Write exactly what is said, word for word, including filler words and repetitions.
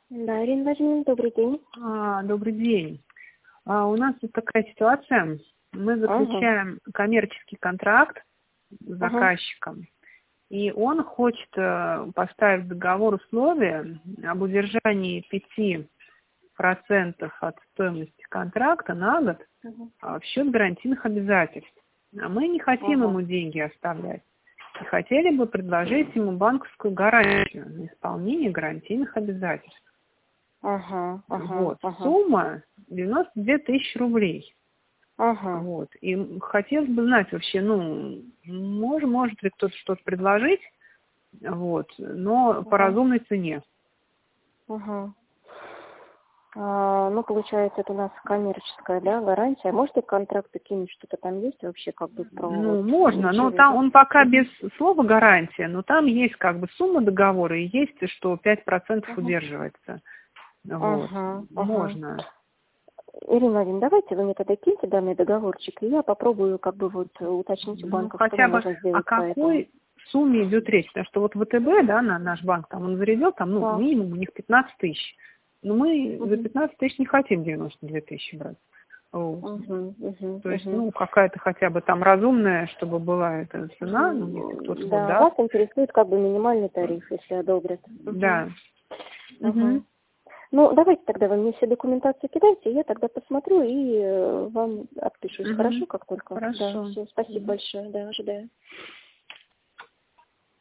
Да, Ирина Владимировна, добрый день. А, добрый день. А, у нас тут такая ситуация. Мы Ага, заключаем коммерческий контракт с ага, заказчиком, и он хочет э, поставить в договор условия об удержании пяти процентов от стоимости контракта на год ага, а, в счет гарантийных обязательств. А мы не хотим ага, ему деньги оставлять. И хотели бы предложить ему банковскую гарантию на исполнение гарантийных обязательств. ага, ага, Вот. ага, Сумма девяносто две тысячи рублей. ага, Вот. И хотелось бы знать вообще, ну, мож, может ли кто-то что-то предложить, вот, но по ага, разумной цене. ага. А, ну, получается, это у нас коммерческая, да, гарантия. Можете контракты кинуть, что-то там есть вообще, как бы, про Ну, вот можно, но ничего, там да? он пока Угу. без слова гарантия, но там есть как бы сумма договора и есть, что пять процентов Ага, удерживается. Вот. ага, ага. Можно. Ирина Владимировна, давайте вы мне тогда киньте данный договорчик, и я попробую, как бы, вот, уточнить у Ну, банка, что мы хотя бы, можем о сделать по этому. какой сумме идет речь? Потому что вот ВТБ, да, на наш банк, там он зарядил, там, ну, Да. минимум у них пятнадцать тысяч. Но мы за Угу. пятнадцать тысяч не хотим девяносто две тысячи брать. Вот. Угу, угу, То есть, угу. ну, какая-то хотя бы там разумная, чтобы была эта цена, ну, если кто-то Мгм. вот Да, даст. вас интересует как бы минимальный тариф, если одобрят. Угу. Да. Ага. Угу. Ну, давайте тогда вы мне все документацию кидайте, я тогда посмотрю и э, вам отпишусь. Угу. Хорошо, как только? Да, Хорошо. все, спасибо Мгм. большое, да, ожидаю.